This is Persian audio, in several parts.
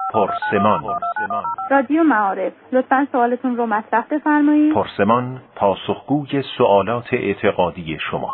پرسمان. رادیو معارف، لطفاً سوالتون رو مطرح بفرمایید. پرسمان پاسخگوی سوالات اعتقادی شما.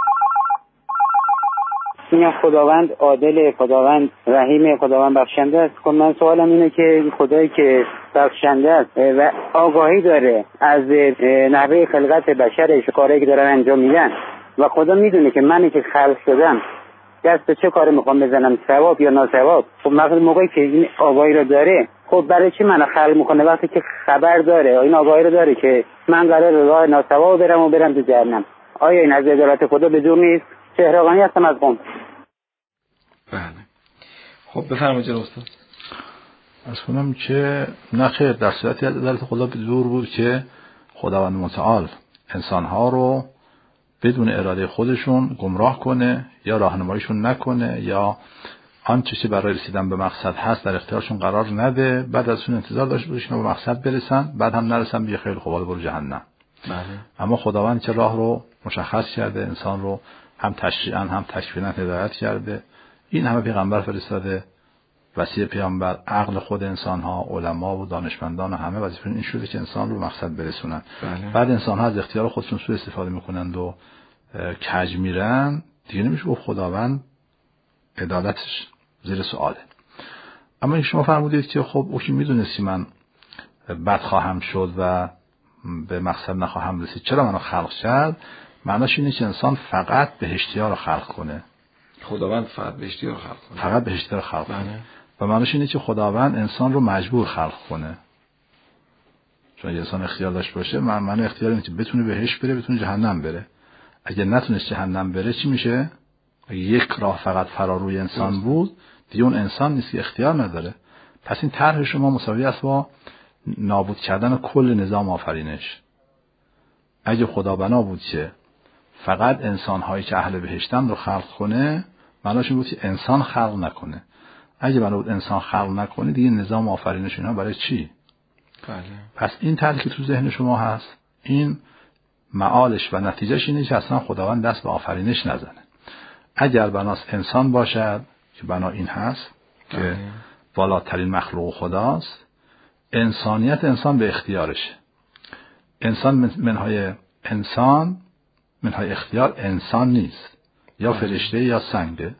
این خداوند عادل، خداوند رحیم، خداوند بخشنده است. خب من سوالم اینه که خدایی که بخشنده است و آگاهی داره از نحوه خلقت بشرش، کاری که دارن انجام میدن و خدا میدونه که منی که خلق شدم دست به چه کاری میخوام بزنم، ثواب یا ناثواب. خب موقعی که این آگاهی رو داره، خب برای چی منو خلق میکنه وقتی که خبر داره، این آگاهی رو داره که من قراره راه ناثواب برم تو جهنم؟ آیا این از عدالت خدا به جور نیست؟ چهره‌غانی هستم از قم. بله. خب بفرمایید جناب استاد. از کنم که نخیر، در صورتی از عدالت خدا به جور بود که خداوند متعال انسانها رو بدون اراده خودشون گمراه کنه یا راهنماییشون نکنه یا آن چیزی برای رسیدن به مقصد هست در اختیارشون قرار نده، بعد ازشون انتظار داشته باشه به مقصد برسن، بعد هم نرسن بیا خیلی خوب برو جهنم. بله. اما خداوند چه راه رو مشخص کرده، انسان رو هم تشریعاً هم تکویناً هدایت کرده. این همه پیغمبر فرستاده، وسیله پیامبر، عقل خود انسان‌ها، علما و دانشمندان و همه وظیفه‌شون این شده که انسان رو مقصد برسونن. بله. بعد انسان‌ها از اختیار خودشون سوء استفاده میکنند و کج میرن، دیگه نمیشه گفت خداوند عدالتش زیر سؤاله. اما این شما فرمودید که خب او که میدونستی من بد خواهم شد و به مقصد نخواهم رسید، چرا منو خلق کرد؟ معناش اینه که انسان فقط بهشتی‌ها رو خلق کنه. خداوند فقط بهشتی‌ها رو خلق کنه. فقط بهشتی‌ها رو خلق کنه. بله. و معناش اینه که خداوند انسان رو مجبور خلق کنه. چون اگه انسان اختیار داشت باشه، معنی اختیار اینه که بتونه بهشت بره، بتونه جهنم بره. اگه نتونست جهنم بره چی میشه؟ اگه یک راه فقط فراروی انسان بود، دیگه اون انسان نیست که اختیار نداره. پس این طرح شما مساوی است با نابود کردن کل نظام آفرینش. اگه خدا بنا بود که فقط انسان‌هایی که اهل بهشتن رو خلق کنه، معناش این بود که انسان خلق نکنه. اگه بنا بود انسان خلق نکنه، دیگه نظام آفرینش اینا برای چی؟ بله. پس این طرحی که تو ذهن شما هست، این معالش و نتیجهش اینه که اصلا خداوند دست به آفرینش نزنه. اگر بناس انسان باشد که بنا این هست که بالاترین مخلوق خداست، انسانیت انسان به اختیارشه. انسان منهای اختیار انسان نیست، یا فرشته یا سنگه.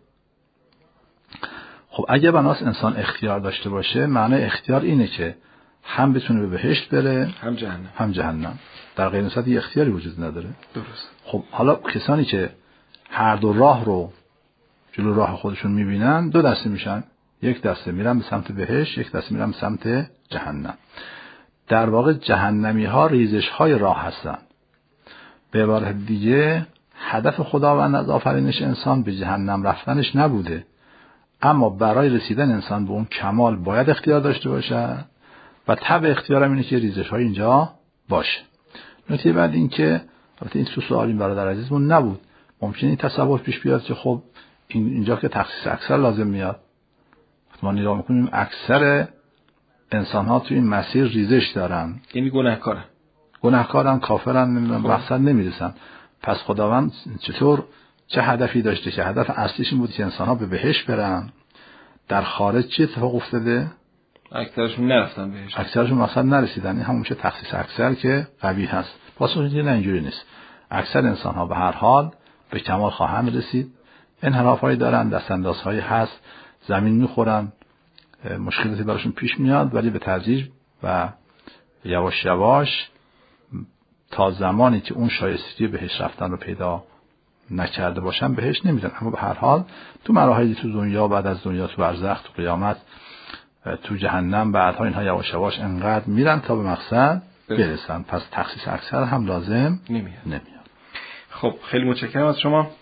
خب اگه بناس انسان اختیار داشته باشه، معنی اختیار اینه که هم بتونه به بهشت بره هم جهنم. در غیر این صورت اختیاری وجود نداره. درست. خب حالا کسانی که هر دو راه رو جلو راه خودشون میبینن، دو دسته میشن. یک دسته میرن به سمت بهشت، یک دسته میرن به سمت جهنم. در واقع جهنمی ها ریزش های راه هستن. به عبارت دیگه هدف خداوند از آفرینش انسان به جهنم رفتنش نبوده، اما برای رسیدن انسان به اون کمال باید اختیار داشته باشه و تبع اختیارم اینه که ریزش های اینجا باشه. نکته بعد این که البته این سوال این برادر عزیزمون نبود، ممکنه این تصور پیش بیاد که خب اینجا که تخصیص اکثر لازم میاد، ما نگاه میکنیم اکثر انسان ها توی این مسیر ریزش دارن، یعنی گناهکارن، کافرن، نمیدونم مقصد نمیرسن. پس خداوند چه هدفی داشته که هدف اصلیش این بود که انسان ها به بهشت برن؟ در خارج چه اتفاق افتاده؟ اکثرشون نرفتن بهشت، اکثرشون مقصد نرسیدن. این همون میشه تخصیص اکثر که قوی هست. پاسخ اینه نه، اینجوری نیست. اکثر انسان ها به هر حال به کمال خواهند رسید. انحرافایی دارن، دستاندازهایی هست، زمین میخورن، مشکلاتی براشون پیش میاد، ولی به تدریج و یواش یواش تا زمانی که اون شایستگی بهش رفتن رو پیدا نکرده باشن بهش نمیرن. اما به هر حال تو مراحلی تو دنیا، بعد از دنیا تو برزخ، تو قیامت، تو جهنم، بعدها اینها یواش یواش انقدر میرن تا به مقصد برسن. پس تخصیص اکثر هم لازم نمیاد. خب خیلی متشکرم از شما.